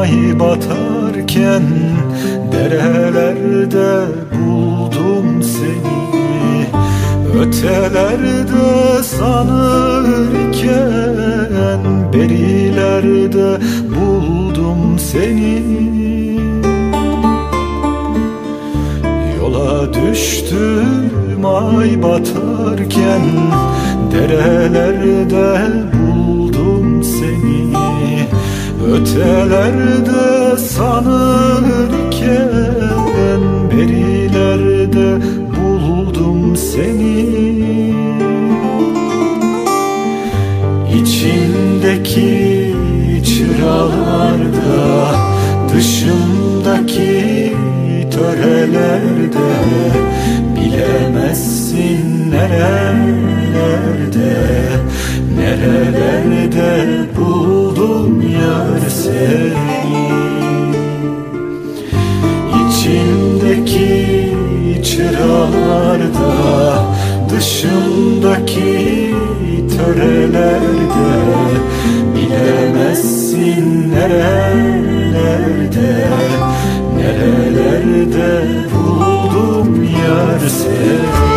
ay batarken derelerde buldum seni. Ötelerde sanırken berilerde buldum seni. Yola düştüm ay batarken derelerde buldum seni. Ötelerde sanırken berilerde buldum seni. İçimdeki çıralarda, dışımdaki törelerde, bilemezsin nerelerde, nerelerde buldum yar seni. İçimdeki çıralarda, dışımdaki törelerde, bilemezsin nerelerde, nerelerde buldum yar seni.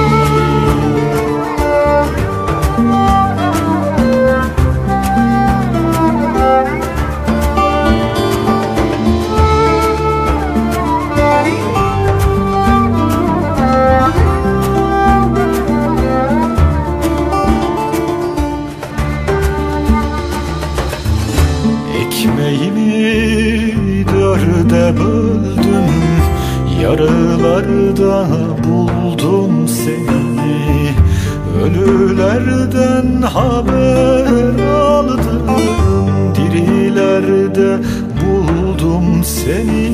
Ekmeğimi dörde böldüm, yarılarda buldum seni. Ölülerden haber aldım, dirilerde buldum seni.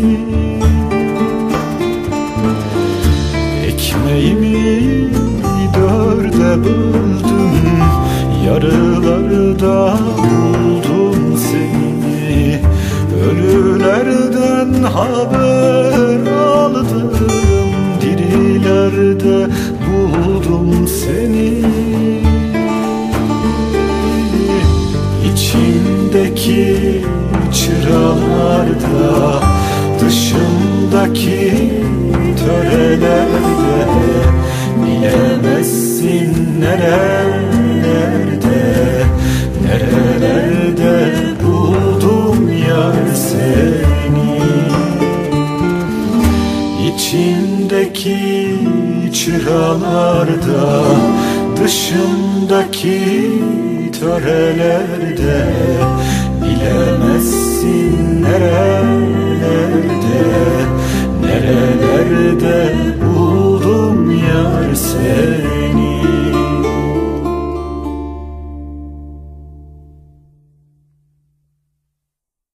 Ekmeğimi dörde böldüm, yarılarda buldum seni. Ölülerden haber aldım, dirilerde buldum seni. İçimdeki çıralarda, dışımdaki törelerde, bilemezsin nerelerde, nerelerde buldum yar seni. İçimdeki çıralarda, dışımdaki törelerde, bilemezsin nerelerde, nerelerde